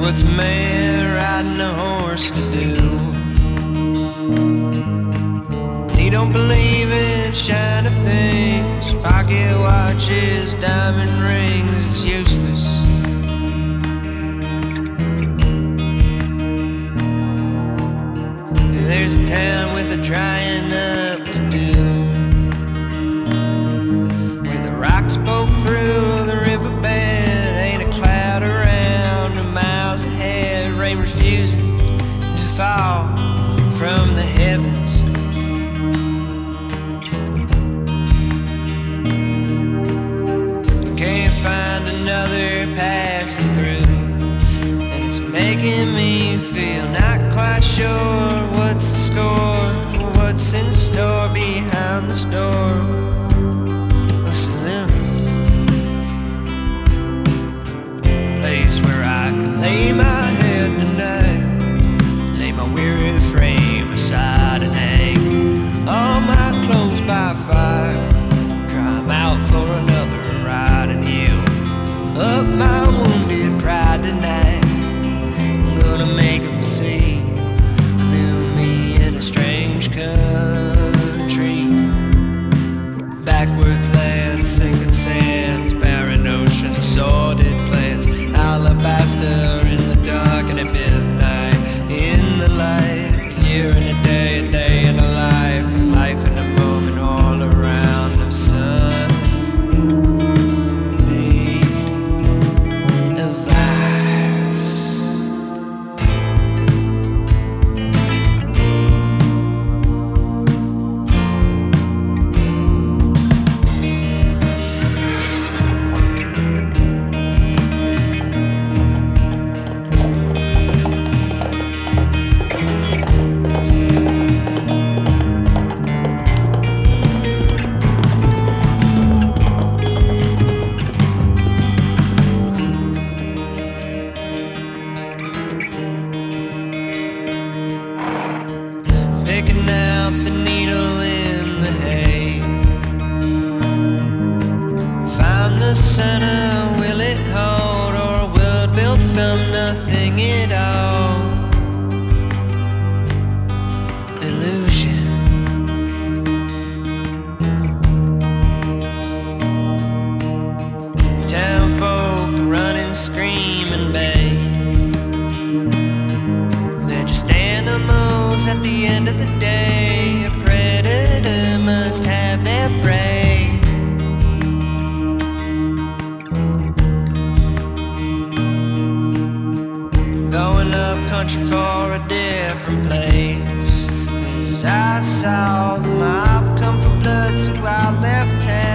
What's a man riding a horse to do? He don't believe in shiny things, pocket watches, diamond rings. It's useless. There's a town with a drying up to do, where the rocks poke through the riverbed. Ain't a cloud around, no miles ahead. Rain refusing to fall from the heavens. You can't find another passing through, and it's making me feel not quite sure what's the score, what's in store behind the store. A saloon, place where I can lay my head tonight, lay my weary frame aside and hang all my clothes by fire, dry 'em out for another ride and heal up my wounded pride tonight. I'm gonna make 'em see a new me in a strange country. Backwards lands, sinking sands, barren oceans, sordid plants, alabaster in the dark and at midnight, in the light, a year and a day and a life and a moment all around of sun made of ice. Picking out the needle in the hay, find the center, will it hold, or a world built from nothing at all? Illusion. Town folk running, screaming, babe. They're just animals at the end of the day. A predator must have their prey. Going up country for a different place, 'cause I saw the mob come for blood, so I left town.